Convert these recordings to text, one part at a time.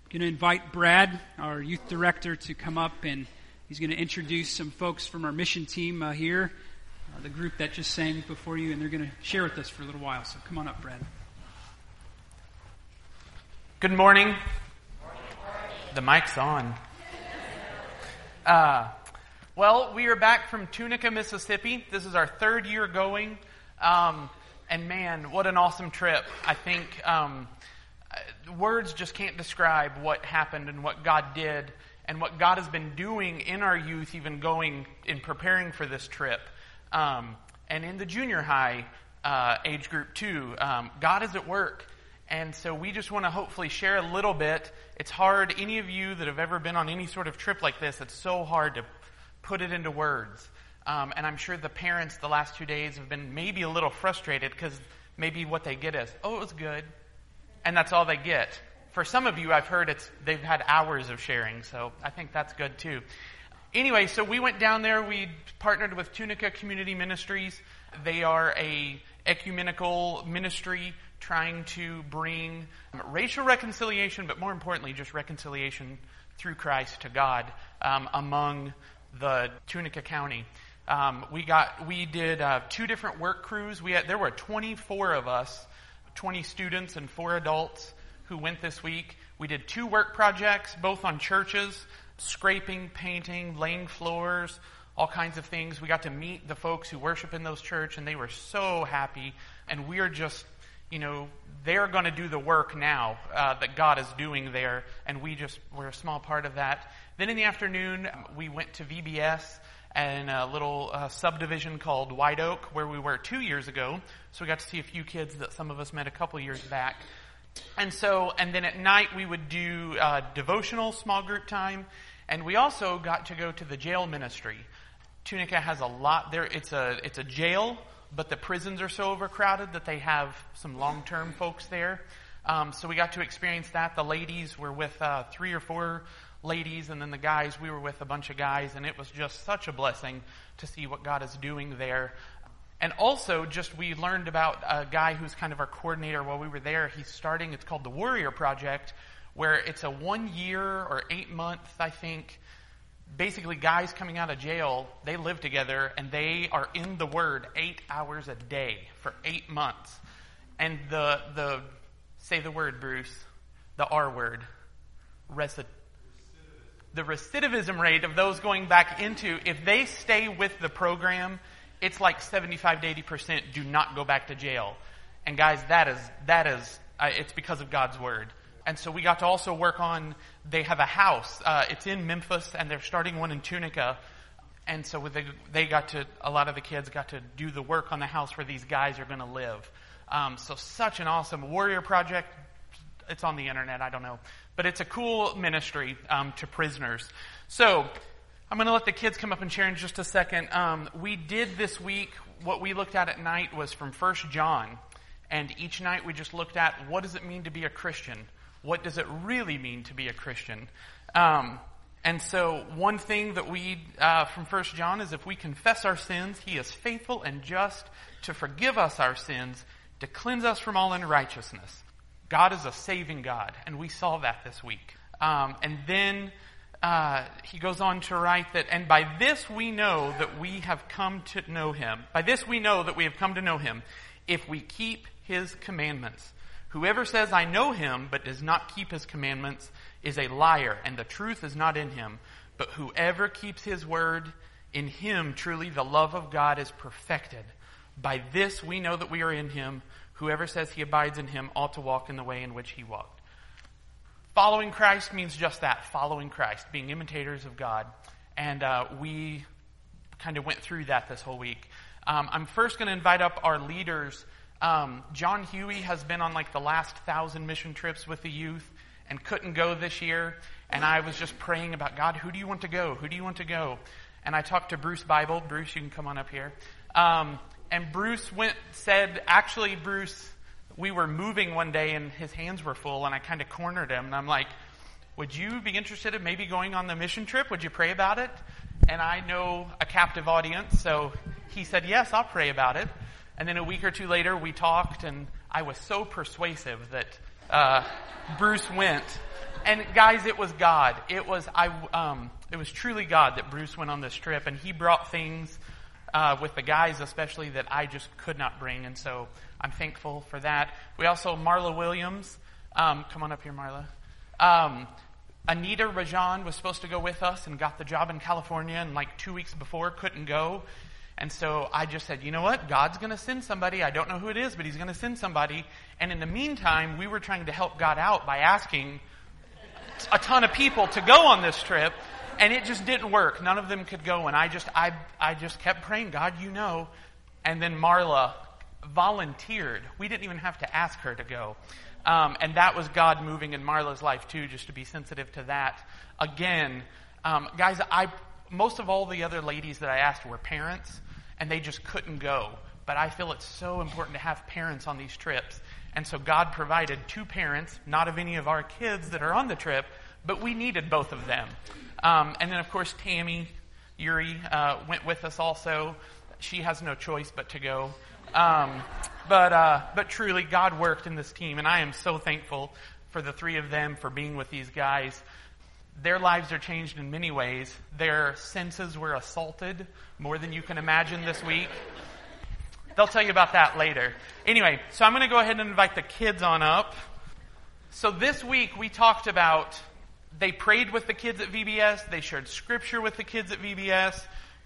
Going to invite Brad, our youth director, to come up, and he's going to introduce some folks from our mission team here, the group that just sang before you, and they're going to share with us for a little while. So come on up, Brad. Good morning. The mic's on. Well, we are back from Tunica, Mississippi. This is our third year going. And man, what an awesome trip. I think words just can't describe what happened and what God did and what God has been doing in our youth, even going in preparing for this trip. And in the junior high age group too, God is at work. And so we just want to hopefully share a little bit. It's hard, any of you that have ever been on any sort of trip like this, it's so hard to put it into words. And I'm sure the parents the last 2 days have been maybe a little frustrated because maybe what they get is, oh, it was good. And that's all they get. For some of you, I've heard they've had hours of sharing, so I think that's good too. Anyway, so we went down there. We partnered with Tunica Community Ministries. They are a ecumenical ministry trying to bring racial reconciliation, but more importantly, just reconciliation through Christ to God among the Tunica County. We did 2 different work crews. There were 24 of us, 20 students and 4 adults who went this week. We did 2 work projects, both on churches, scraping, painting, laying floors, all kinds of things. We got to meet the folks who worship in those churches, and they were so happy. And we are just, they're going to do the work now that God is doing there, and we're a small part of that. Then in the afternoon, we went to VBS and a little subdivision called White Oak, where we were 2 years ago. So we got to see a few kids that some of us met a couple years back. And then at night we would do devotional small group time, and we also got to go to the jail ministry. Tunica has a lot there. It's a jail, but the prisons are so overcrowded that they have some long-term folks there. So we got to experience that. The ladies were with 3 or 4 ladies, and then the guys, we were with a bunch of guys, and it was just such a blessing to see what God is doing there. And also, we learned about a guy who's kind of our coordinator while we were there. It's called the Warrior Project, where it's a 1 year or 8 month, I think, basically guys coming out of jail, they live together, and they are in the Word 8 hours a day for 8 months. And say the word, Bruce, the R word, the recidivism rate of those going back into, if they stay with the program, it's like 75 to 80% do not go back to jail. And guys, that is it's because of God's Word. And so we got to also work on, they have a house, it's in Memphis, and they're starting one in Tunica. And so a lot of the kids got to do the work on the house where these guys are going to live. So such an awesome Warrior Project. It's on the internet, I don't know. But it's a cool ministry to prisoners. So I'm going to let the kids come up and share in just a second. We did this week, what we looked at night was from 1 John. And each night we just looked at, what does it mean to be a Christian? What does it really mean to be a Christian? And so one thing that we, from 1 John, is if we confess our sins, He is faithful and just to forgive us our sins, to cleanse us from all unrighteousness. God is a saving God, and we saw that this week. And then he goes on to write that, and by this we know that we have come to know Him. By this we know that we have come to know Him, if we keep His commandments. Whoever says, I know Him, but does not keep His commandments, is a liar, and the truth is not in him. But whoever keeps His word, in him truly the love of God is perfected. By this we know that we are in Him. Whoever says he abides in Him ought to walk in the way in which He walked. Following Christ means just that, following Christ, being imitators of God. And we kind of went through that this whole week. I'm first going to invite up our leaders. John Huey has been on like the last 1,000 mission trips with the youth and couldn't go this year. And I was just praying about, God, who do you want to go? Who do you want to go? And I talked to Bruce Bible. Bruce, you can come on up here. And Bruce said, actually, Bruce, we were moving one day and his hands were full, and I kind of cornered him. And I'm like, would you be interested in maybe going on the mission trip? Would you pray about it? And I know a captive audience, so he said, yes, I'll pray about it. And then a week or two later, we talked, and I was so persuasive that Bruce went. And guys, it was God. It was truly God that Bruce went on this trip, and he brought things with the guys especially that I just could not bring, and so I'm thankful for that. We also, Marla Williams, come on up here, Marla. Anita Rajan was supposed to go with us and got the job in California, and like 2 weeks before couldn't go. And so I just said, you know what? God's going to send somebody. I don't know who it is, but he's going to send somebody. And in the meantime, we were trying to help God out by asking a ton of people to go on this trip, and it just didn't work. None of them could go, and I just kept praying, God, you know. And then Marla volunteered. We didn't even have to ask her to go. And that was God moving in Marla's life too, just to be sensitive to that. Again, guys, most of all the other ladies that I asked were parents, and they just couldn't go. But I feel it's so important to have parents on these trips. And so God provided 2 parents, not of any of our kids that are on the trip, but we needed both of them. And then, of course, Tammy Yuri went with us also. She has no choice but to go. But truly, God worked in this team, and I am so thankful for the 3 of them for being with these guys. Their lives are changed in many ways. Their senses were assaulted more than you can imagine this week. They'll tell you about that later. Anyway, so I'm going to go ahead and invite the kids on up. So this week we talked about, they prayed with the kids at VBS. They shared scripture with the kids at VBS.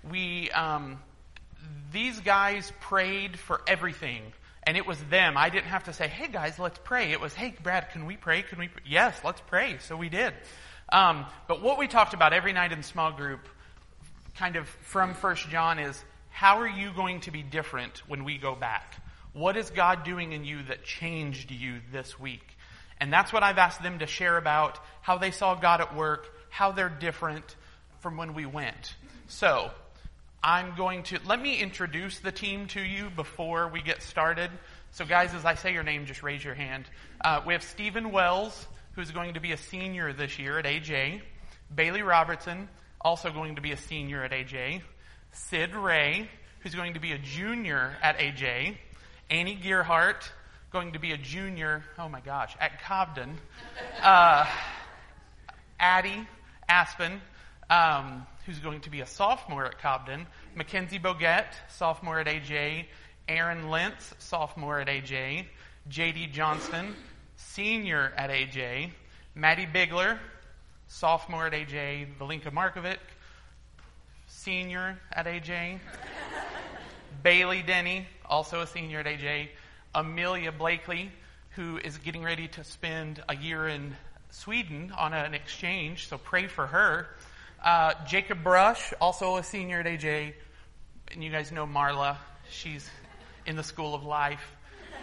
These guys prayed for everything. And it was them. I didn't have to say, hey guys, let's pray. It was, hey Brad, can we pray? Yes, let's pray. So we did. But what we talked about every night in small group, kind of from 1 John, is how are you going to be different when we go back? What is God doing in you that changed you this week? And that's what I've asked them to share about, how they saw God at work, how they're different from when we went. So, let me introduce the team to you before we get started. So guys, as I say your name, just raise your hand. We have Stephen Wells, who's going to be a senior this year at AJ. Bailey Robertson, also going to be a senior at AJ. Sid Ray, who's going to be a junior at AJ. Annie Gearhart, going to be a junior, at Cobden. Addie Aspen, who's going to be a sophomore at Cobden. Mackenzie Boguette, sophomore at AJ. Aaron Lentz, sophomore at AJ. J.D. Johnston, senior at AJ. Maddie Bigler, sophomore at AJ. Valinka Markovic, senior at AJ. Bailey Denny, also a senior at AJ. Amelia Blakely, who is getting ready to spend a year in Sweden on an exchange, so pray for her. Jacob Brush, also a senior at AJ. And you guys know Marla. She's in the School of Life.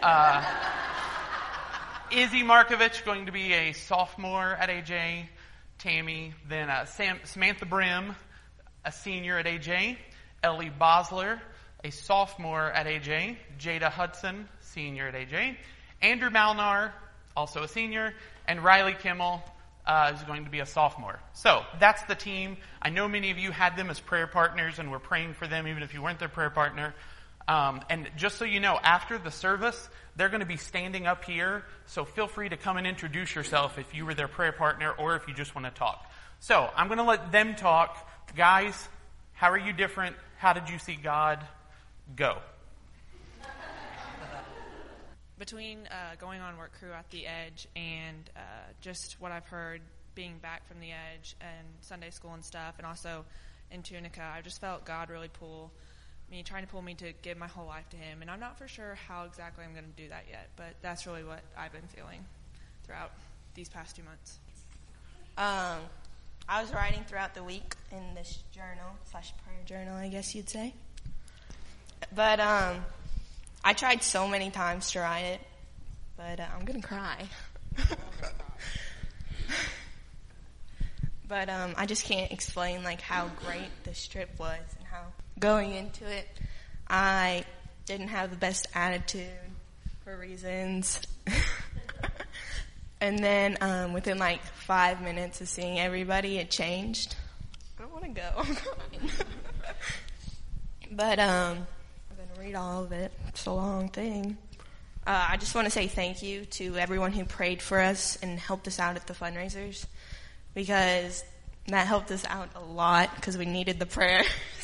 Izzy Markovich, going to be a sophomore at AJ. Tammy. Then Samantha Brim, a senior at AJ. Ellie Bosler, a sophomore at AJ. Jada Hudson, senior at AJ. Andrew Malnar, also a senior. And Riley Kimmel is going to be a sophomore. So that's the team. I know many of you had them as prayer partners and were praying for them even if you weren't their prayer partner. And just so you know, after the service, they're going to be standing up here. So feel free to come and introduce yourself if you were their prayer partner or if you just want to talk. So I'm going to let them talk. Guys, how are you different? How did you see God? Go. Between going on work crew at the Edge and just what I've heard being back from the Edge and Sunday school and stuff, and also in Tunica, I just felt God really trying to pull me to give my whole life to Him. And I'm not for sure how exactly I'm going to do that yet, but that's really what I've been feeling throughout these past 2 months. I was writing throughout the week in this journal/prayer journal, I guess you'd say. But I tried so many times to write it, but I'm going to cry. But I just can't explain how great this trip was and how going into it, I didn't have the best attitude for reasons. And then within 5 minutes of seeing everybody, it changed. I don't want to go. I'm crying. But I'm going to read all of it. It's a long thing. I just want to say thank you to everyone who prayed for us and helped us out at the fundraisers, because that helped us out a lot because we needed the prayers.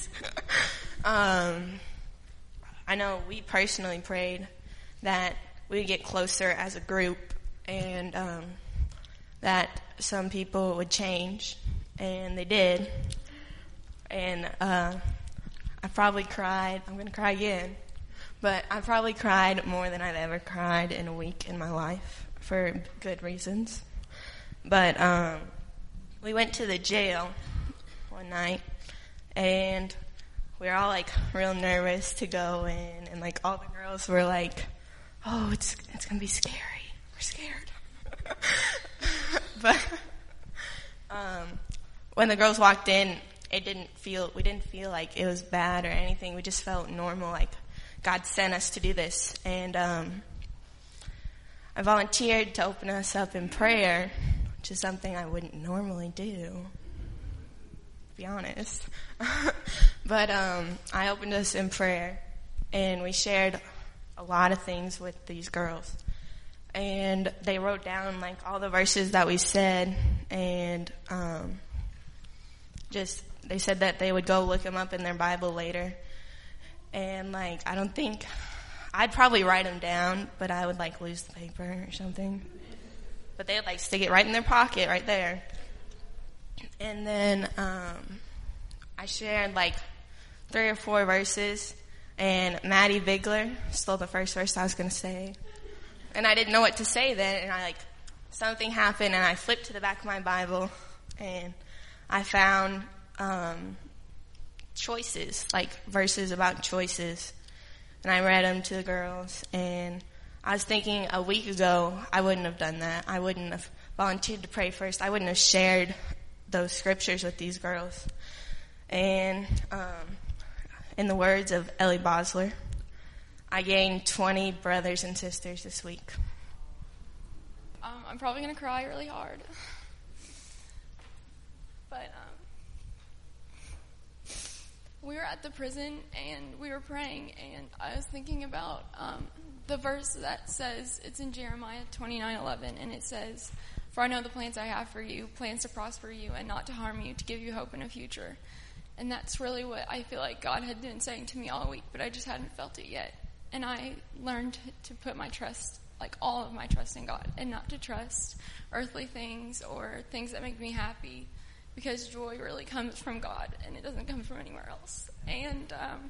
I know we personally prayed that we'd get closer as a group and that some people would change, and they did. And I probably cried. I'm going to cry again. But I probably cried more than I've ever cried in a week in my life for good reasons. But we went to the jail one night, and we were all, like, real nervous to go in. And, like, all the girls were like, oh, it's going to be scary. We're scared. But when the girls walked in, we didn't feel like it was bad or anything. We just felt normal, like God sent us to do this. And I volunteered to open us up in prayer, which is something I wouldn't normally do, to be honest. But I opened us in prayer, and we shared a lot of things with these girls. And they wrote down, like, all the verses that we said, and they said that they would go look them up in their Bible later. And, like, I'd probably write them down, but I would, like, lose the paper or something. But they would, like, stick it right in their pocket right there. And then I shared, like, 3 or 4 verses, and Maddie Bigler stole the first verse I was going to say. And I didn't know what to say then, and something happened, and I flipped to the back of my Bible, and I found choices, like verses about choices, and I read them to the girls. And I was thinking a week ago I wouldn't have done that. I wouldn't have volunteered to pray first. I wouldn't have shared those scriptures with these girls. And in the words of Ellie Bosler, I gained 20 brothers and sisters this week. I'm probably going to cry really hard. But we were at the prison, and we were praying, and I was thinking about the verse that says, it's in Jeremiah 29:11, and it says, "For I know the plans I have for you, plans to prosper you and not to harm you, to give you hope and a future." And that's really what I feel like God had been saying to me all week, but I just hadn't felt it yet. And I learned to put my trust, like all of my trust in God, and not to trust earthly things or things that make me happy, because joy really comes from God, and it doesn't come from anywhere else. And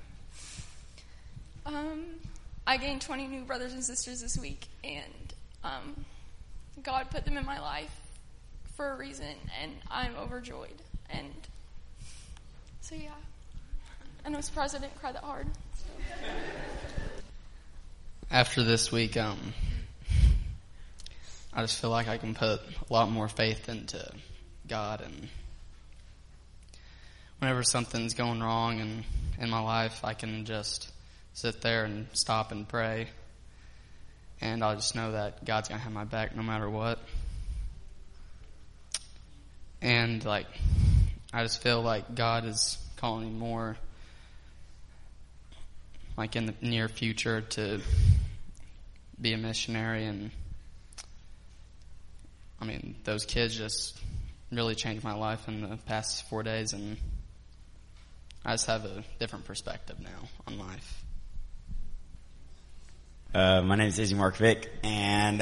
I gained 20 new brothers and sisters this week, and God put them in my life for a reason, and I'm overjoyed. And so, yeah. And I'm surprised I didn't cry that hard. So. After this week, I just feel like I can put a lot more faith into God, and whenever something's going wrong in my life, I can just sit there and stop and pray, and I just know that God's going to have my back no matter what. And, I just feel like God is calling me more, in the near future, to be a missionary. And those kids just really changed my life in the past 4 days, and I just have a different perspective now on life. My name is Izzy Markovic, and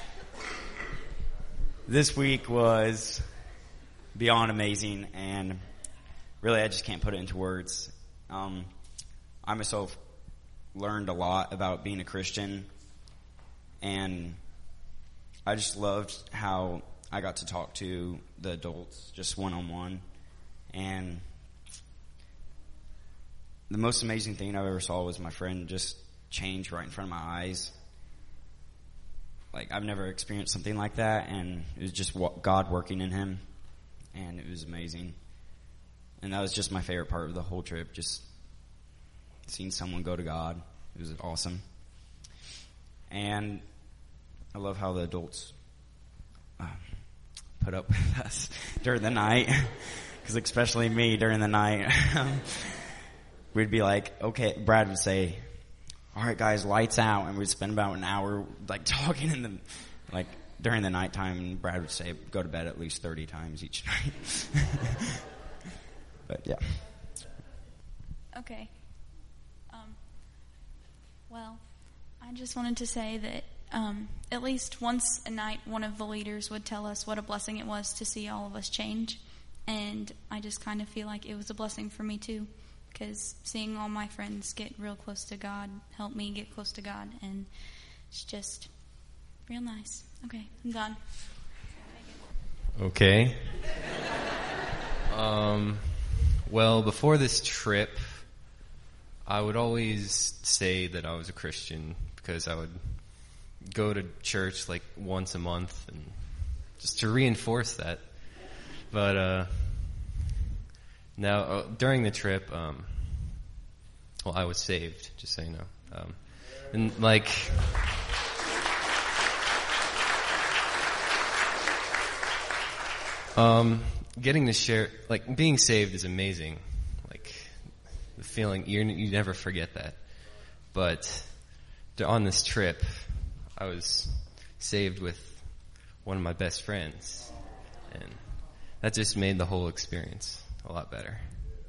this week was beyond amazing, and really I just can't put it into words. I myself learned a lot about being a Christian, and I just loved how I got to talk to the adults just one-on-one. And the most amazing thing I ever saw was my friend just change right in front of my eyes. I've never experienced something like that, and it was just God working in him, and it was amazing. And that was just my favorite part of the whole trip, just seeing someone go to God. It was awesome. And I love how the adults put up with us during the night, because especially me during the night, we'd be like, okay, Brad would say, all right, guys, lights out. And we'd spend about an hour, like, talking in the, like, during the nighttime. And Brad would say, go to bed at least 30 times each night. But, yeah. Okay. Well, I just wanted to say that at least once a night, one of the leaders would tell us what a blessing it was to see all of us change. And I just kind of feel like it was a blessing for me, too, because seeing all my friends get real close to God helped me get close to God. And it's just real nice. Okay, I'm done. Okay. Well, before this trip, I would always say that I was a Christian because I would go to church like once a month and just to reinforce that. But now, during the trip, well, I was saved, just so you know. And like... getting to share, like, being saved is amazing. Like, the feeling, you never forget that. But on this trip, I was saved with one of my best friends. And that just made the whole experience a lot better.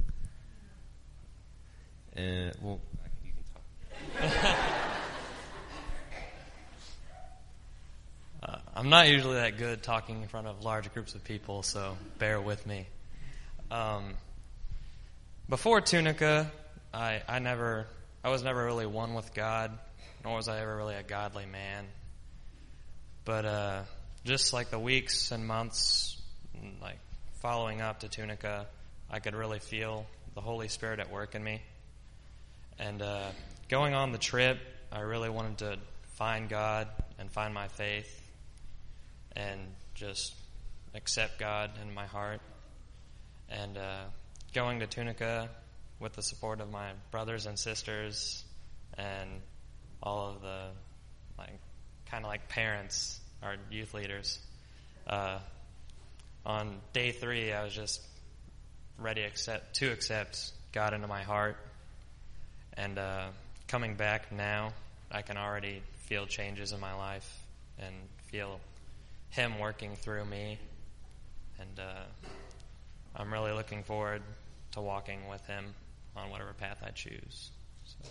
Well, you can talk. I'm not usually that good talking in front of large groups of people, so bear with me. Before Tunica, I was never really one with God, nor was I ever really a godly man. But just like the weeks and months, like following up to Tunica, I could really feel the Holy Spirit at work in me. And going on the trip, I really wanted to find God and find my faith and just accept God in my heart. And going to Tunica with the support of my brothers and sisters and all of the kind of like parents, our youth leaders. On day 3, I was just ready to accept God into my heart. And coming back now, I can already feel changes in my life and feel Him working through me. And I'm really looking forward to walking with Him on whatever path I choose. So.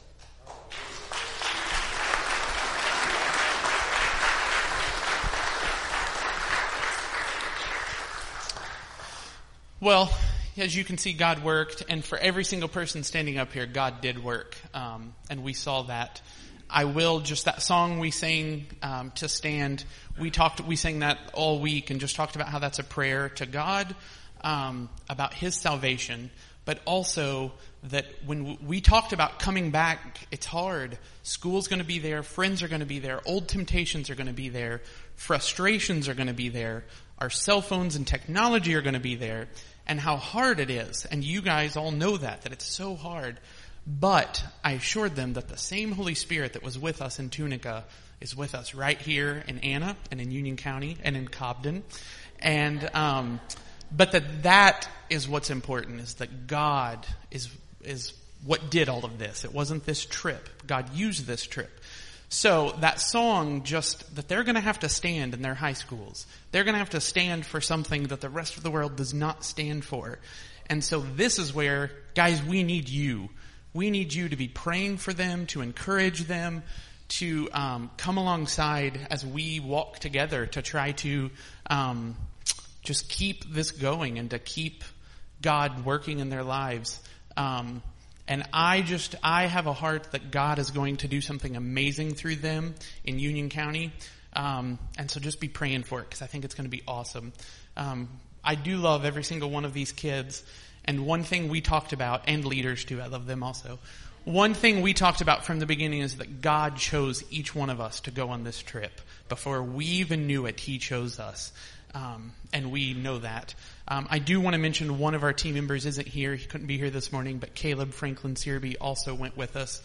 Well, as you can see, God worked, and for every single person standing up here, God did work, and we saw that. I will, just that song we sang to stand, we sang that all week and just talked about how that's a prayer to God about His salvation, but also that when we talked about coming back, it's hard. School's going to be there, friends are going to be there, old temptations are going to be there, frustrations are going to be there, our cell phones and technology are going to be there, and how hard it is. And you guys all know that it's so hard. But I assured them that the same Holy Spirit that was with us in Tunica is with us right here in Anna and in Union County and in Cobden. And but that is what's important, is that God is what did all of this. It wasn't this trip. God used this trip. So that song, just that they're going to have to stand in their high schools. They're going to have to stand for something that the rest of the world does not stand for. And so this is where, guys, we need you. We need you to be praying for them, to encourage them, to come alongside as we walk together to try to just keep this going and to keep God working in their lives. And I have a heart that God is going to do something amazing through them in Union County. And so just be praying for it, because I think it's going to be awesome. I do love every single one of these kids. And one thing we talked about, and leaders too, I love them also. One thing we talked about from the beginning is that God chose each one of us to go on this trip. Before we even knew it, He chose us. And we know that. I do want to mention one of our team members isn't here. He couldn't be here this morning, but Caleb Franklin Searby also went with us.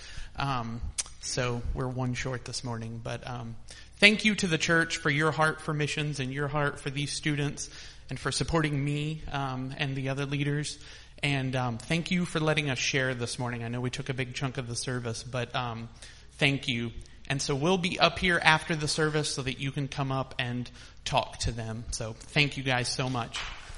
So we're one short this morning. But thank you to the church for your heart for missions and your heart for these students and for supporting me and the other leaders. And thank you for letting us share this morning. I know we took a big chunk of the service, but thank you. And so we'll be up here after the service so that you can come up and talk to them. So thank you guys so much.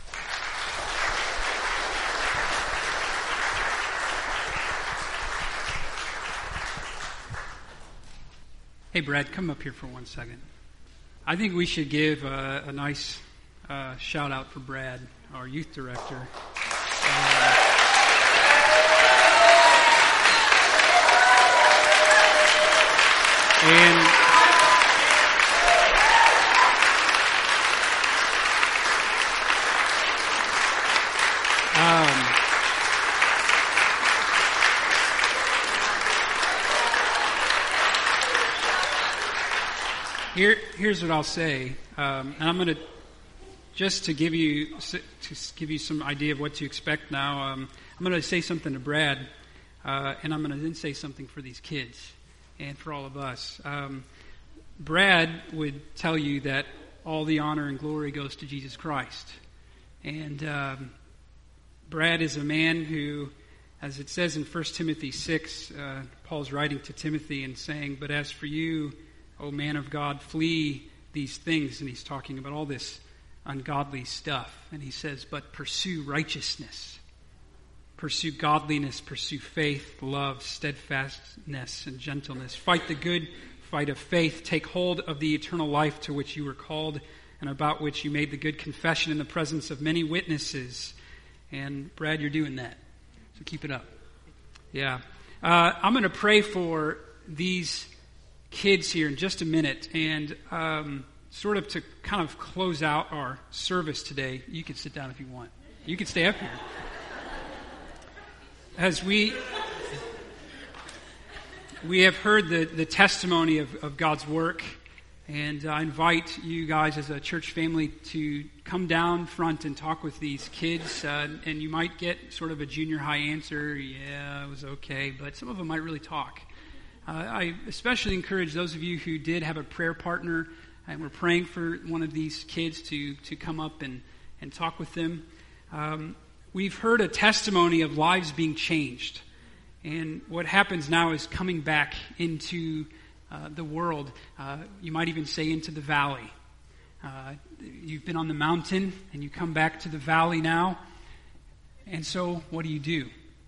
Hey, Brad, come up here for 1 second. I think we should give a nice shout out for Brad, our youth director. Here's what I'll say, and I'm going to just to give you some idea of what to expect now. I'm going to say something to Brad, and I'm going to then say something for these kids and for all of us. Brad would tell you that all the honor and glory goes to Jesus Christ, and Brad is a man who, as it says in 1 Timothy 6, Paul's writing to Timothy and saying, "But as for you, O man of God, flee these things," and he's talking about all this ungodly stuff. And he says, "But pursue righteousness, pursue godliness, pursue faith, love, steadfastness, and gentleness. Fight the good fight of faith. Take hold of the eternal life to which you were called and about which you made the good confession in the presence of many witnesses." And Brad, you're doing that, so keep it up. Yeah. I'm going to pray for these kids here in just a minute, and sort of to kind of close out our service today. You can sit down if you want. You can stay up here. As we have heard the testimony of God's work, and I invite you guys as a church family to come down front and talk with these kids, and you might get sort of a junior high answer, "Yeah, it was okay," but some of them might really talk. I especially encourage those of you who did have a prayer partner, and we're praying for one of these kids to come up and talk with them. We've heard a testimony of lives being changed. And what happens now is coming back into the world. You might even say into the valley. You've been on the mountain, and you come back to the valley now. And so what do?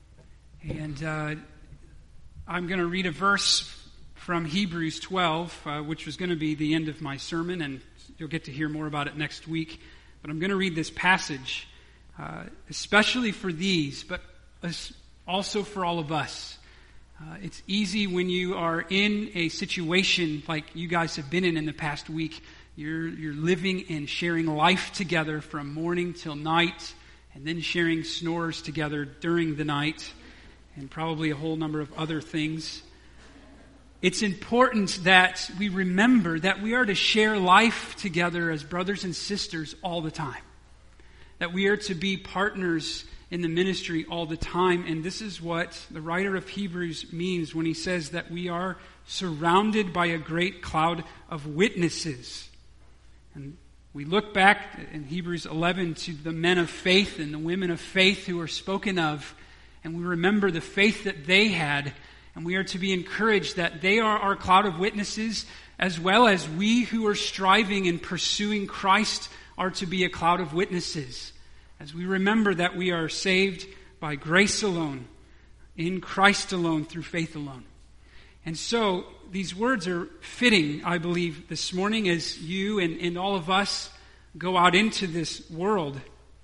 And I'm going to read a verse from Hebrews 12, which was going to be the end of my sermon, and you'll get to hear more about it next week. But I'm going to read this passage, especially for these, but also for all of us. It's easy when you are in a situation like you guys have been in the past week. You're living and sharing life together from morning till night, and then sharing snores together during the night, and probably a whole number of other things. It's important that we remember that we are to share life together as brothers and sisters all the time. That we are to be partners in the ministry all the time. And this is what the writer of Hebrews means when he says that we are surrounded by a great cloud of witnesses. And we look back in Hebrews 11 to the men of faith and the women of faith who are spoken of, and we remember the faith that they had, and we are to be encouraged that they are our cloud of witnesses, as well as we who are striving and pursuing Christ are to be a cloud of witnesses. As we remember that we are saved by grace alone, in Christ alone, through faith alone. And so, these words are fitting, I believe, this morning as you and all of us go out into this world.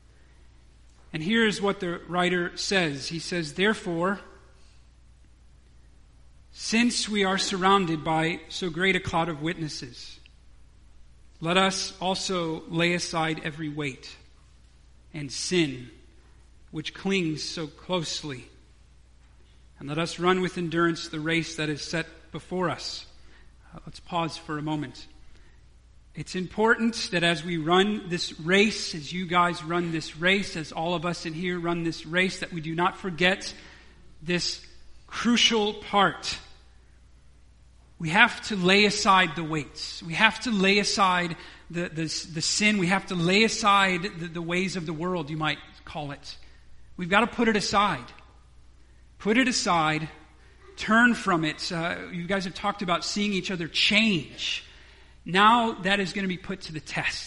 And here's what the writer says. He says, "Therefore, since we are surrounded by so great a cloud of witnesses, let us also lay aside every weight and sin which clings so closely, and let us run with endurance the race that is set before us." Let's pause for a moment. It's important that as we run this race, as you guys run this race, as all of us in here run this race, that we do not forget this crucial part. We have to lay aside the weights. We have to lay aside the sin. We have to lay aside the ways of the world, you might call it. We've got to put it aside. Put it aside turn from it. You guys have talked about seeing each other change. Now that is going to be put to the test.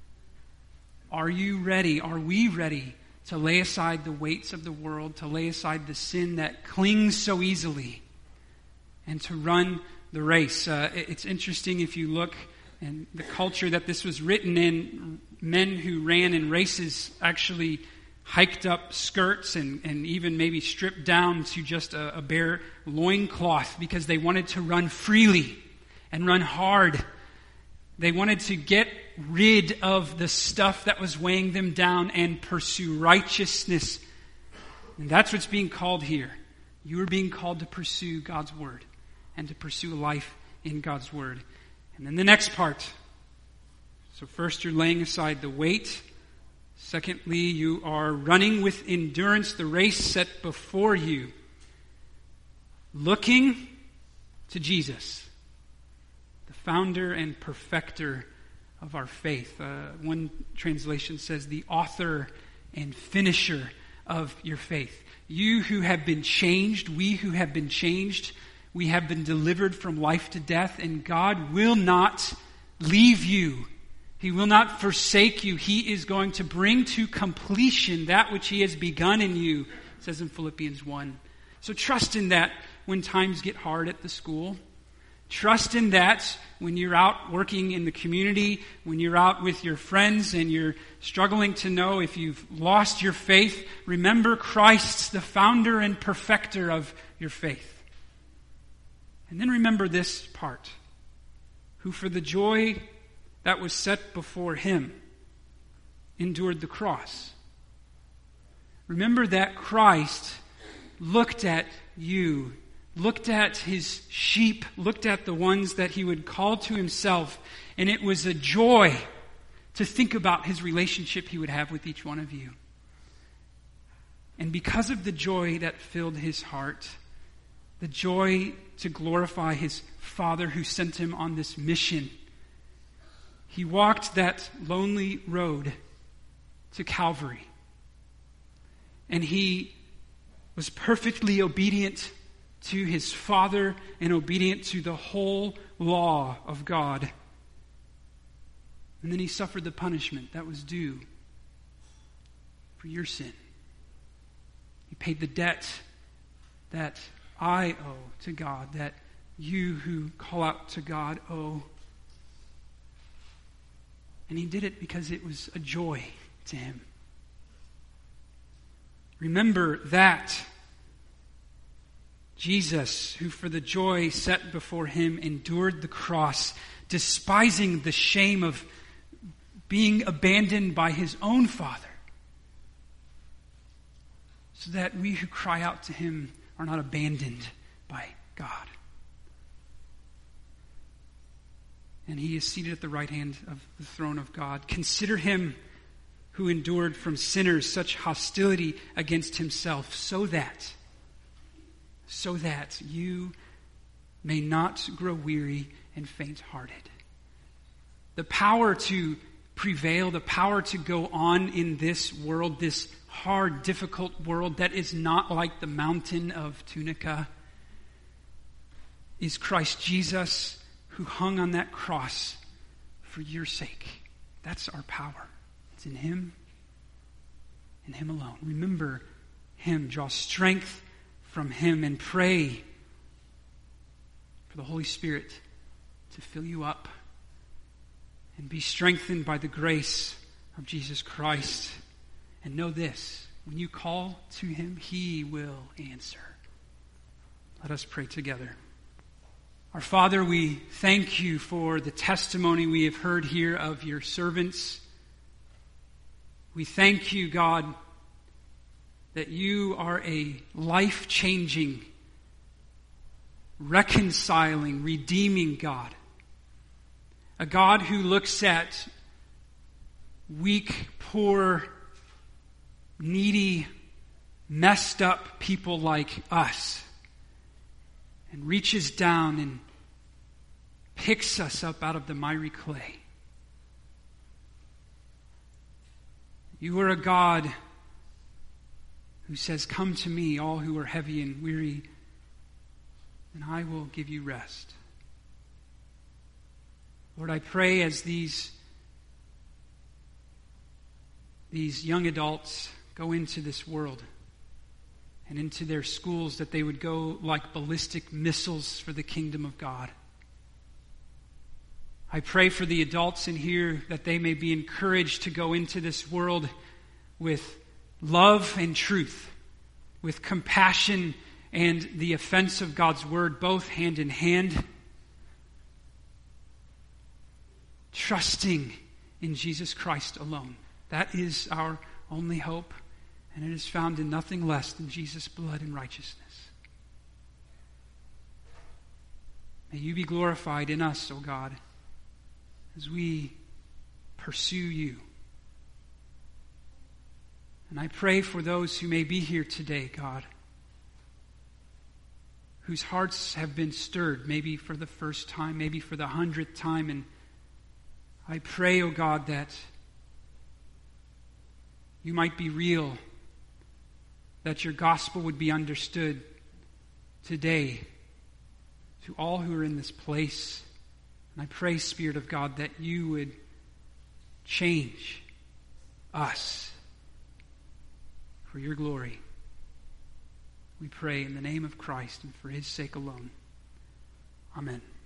Are you ready? Are we ready to lay aside the weights of the world, to lay aside the sin that clings so easily, and to run the race? It's interesting if you look in the culture that this was written in, men who ran in races actually hiked up skirts and even maybe stripped down to just a bare loincloth because they wanted to run freely and run hard. They wanted to get rid of the stuff that was weighing them down and pursue righteousness. And that's what's being called here. You are being called to pursue God's Word and to pursue a life in God's Word. And then the next part. So first you're laying aside the weight. Secondly, you are running with endurance the race set before you. Looking to Jesus, the founder and perfecter of our faith. One translation says the author and finisher of your faith. You who have been changed, we who have been changed, we have been delivered from life to death, and God will not leave you. He will not forsake you. He is going to bring to completion that which He has begun in you, it says in Philippians 1. So trust in that when times get hard at the school. Trust in that when you're out working in the community, when you're out with your friends and you're struggling to know if you've lost your faith. Remember Christ, the founder and perfecter of your faith. And then remember this part. Who for the joy that was set before Him endured the cross. Remember that Christ looked at you, looked at His sheep, looked at the ones that He would call to Himself, and it was a joy to think about His relationship He would have with each one of you. And because of the joy that filled His heart, the joy to glorify His Father who sent Him on this mission, He walked that lonely road to Calvary. And He was perfectly obedient to His Father and obedient to the whole law of God. And then He suffered the punishment that was due for your sin. He paid the debt that I owe to God, that you who call out to God owe. And He did it because it was a joy to Him. Remember that Jesus, who for the joy set before Him endured the cross, despising the shame of being abandoned by His own Father, so that we who cry out to Him are not abandoned by God. And He is seated at the right hand of the throne of God. Consider Him who endured from sinners such hostility against Himself, so that you may not grow weary and faint-hearted. The power to prevail, the power to go on in this world, this hard, difficult world that is not like the mountain of Tunica, is Christ Jesus, who hung on that cross for your sake. That's our power. It's in Him and Him alone. Remember Him. Draw strength from Him and pray for the Holy Spirit to fill you up and be strengthened by the grace of Jesus Christ. And know this, when you call to Him, He will answer. Let us pray together. Our Father, we thank You for the testimony we have heard here of Your servants. We thank You, God, that You are a life-changing, reconciling, redeeming God. A God who looks at weak, poor, needy, messed up people like us and reaches down and picks us up out of the miry clay. You are a God who says, "Come to me, all who are heavy and weary, and I will give you rest. Lord, I pray as these young adults go into this world and into their schools, that they would go like ballistic missiles for the kingdom of God. I pray for the adults in here that they may be encouraged to go into this world with love and truth, with compassion and the offense of God's word, both hand in hand, trusting in Jesus Christ alone. That is our only hope, and it is found in nothing less than Jesus' blood and righteousness. May you be glorified in us, O God, as we pursue you. And I pray for those who may be here today, God, whose hearts have been stirred, maybe for the first time, maybe for the 100th time. And I pray, O God, that you might be real, that your gospel would be understood today to all who are in this place. And I pray, Spirit of God, that you would change us for your glory. We pray in the name of Christ and for his sake alone. Amen.